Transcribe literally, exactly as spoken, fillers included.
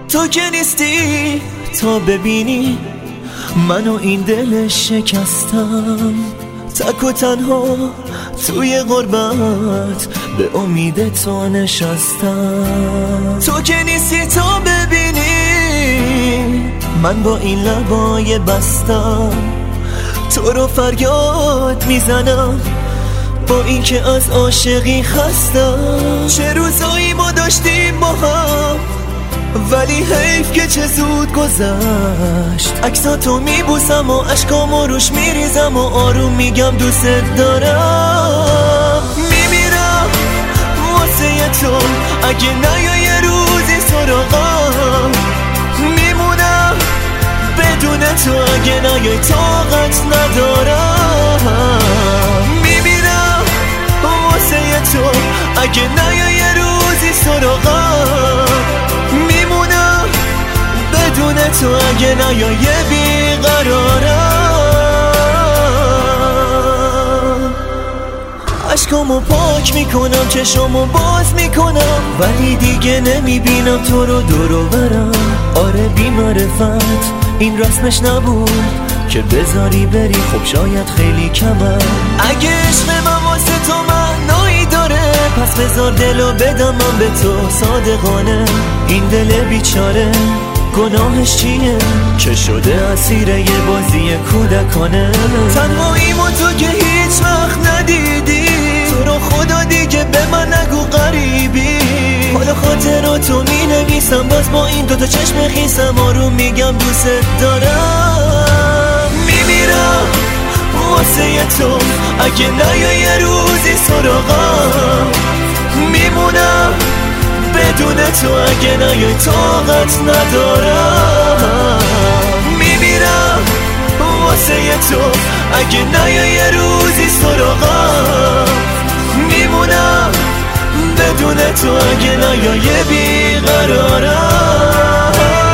تو که نیستی تا ببینی منو این دل شکستم، تک و تنها توی غربت به امید تو نشستم. تو که نیستی تا ببینی من با این لبای بستم، تو رو فریاد میزنم با این که از عاشقی خستم. چه روزایی ما داشتیم با هم، ولی حیف که چه زود گذشت. عکساتو میبوسم و اشکامو روش میریزم و آروم میگم دوست دارم. میمیرم واسه تو اگه نیای یه روزی سراغم، میمونم بدون تو اگه نیای طاقت ندارم. میمیرم واسه تو اگه نیای یه روزی سراغم، میمونم بدون تو اگه نیای بیقرارم. اشکامو پاک میکنم، چشمو باز میکنم، ولی دیگه نمیبینم تو رو دور و برم. آره بی معرفت این رسمش نبود که بذاری بری، خب شاید خیلی کمم. اگه عشق من واسه تو معنایی داره، پس بذار دلو بدم من به تو صادقانه. این دل بیچاره گناهش چیه که شده اسیر یه بازی کودکانه؟ تنهاییمو تو که هیچ وقت ندیدی، تو رو خدا دیگه به من نگو غریبی. حالا خاطراتو می نویسم باز با این دوتا چشم خیسم، آروم میگم دوست دارم. میمیرم واسه تو اگه نیای یه روزی سراغم، میمونم بدون تو اگه نیای طاقت ندارم. میمیرم واسه تو اگه نیای یه روزی سراغم، میمونم بدون تو اگه نیای بیقرارم.